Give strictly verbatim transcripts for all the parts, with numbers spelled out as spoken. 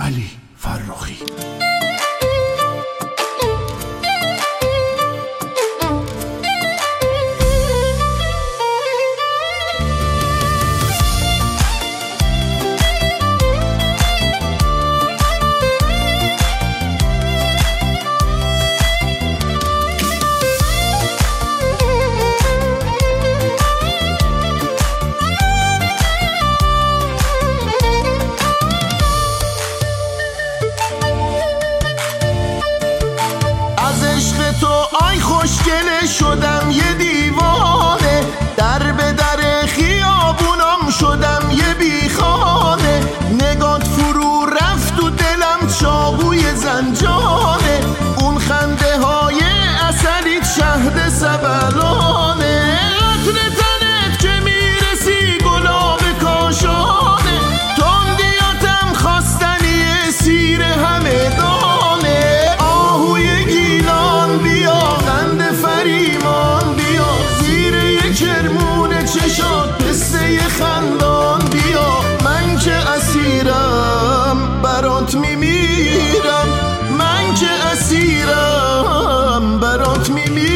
علی فرخی. آی خوشگله شدم یه دیوانه، در به در خیابونم شدم یه بیخانه، نگات فرو رفت و دلم چاقوی زنجانه، اون خنده های اثریت شهد سبلانه، عطر تنت که میرسی گلاب کاشانه، تندیاتم خواستنی سیر همدانه، آهوی گیلان بیا قند فریمان بیا، زیر یک کرمون چشات پسته خندان بیا، من که اسیرم برات میمیرم، من که اسیرم برات میمیرم.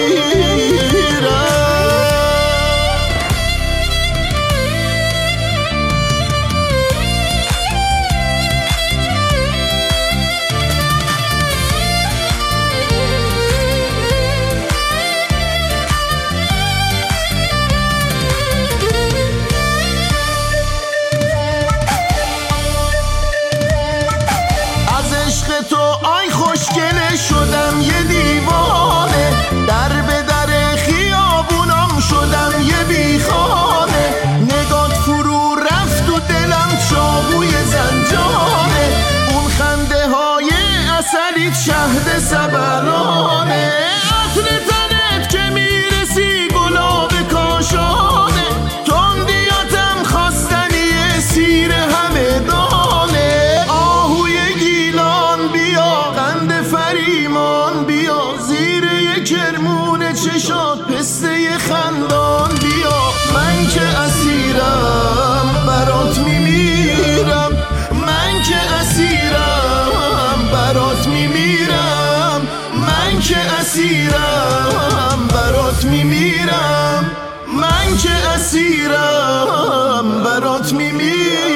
تو آی خوشگله شدم یه دیوانه، در به در خیابونم شدم یه بیخانه، نگات فرو رفت و دلم چاقوی زنجانه، اون خنده های اثریت شهد سبلانه، عطر تنت که میرسی گلاب کاشانه، تندیاتم خواستنی سیر همدانه، آهوی فریمان بیا، زیر یک کرمون چشات پسته خندان بیا، من که اسیرم برات میمیرم، من که اسیرم برات میمیرم، من که اسیرم برات میمیرم، من که اسیرم برات میمیرم.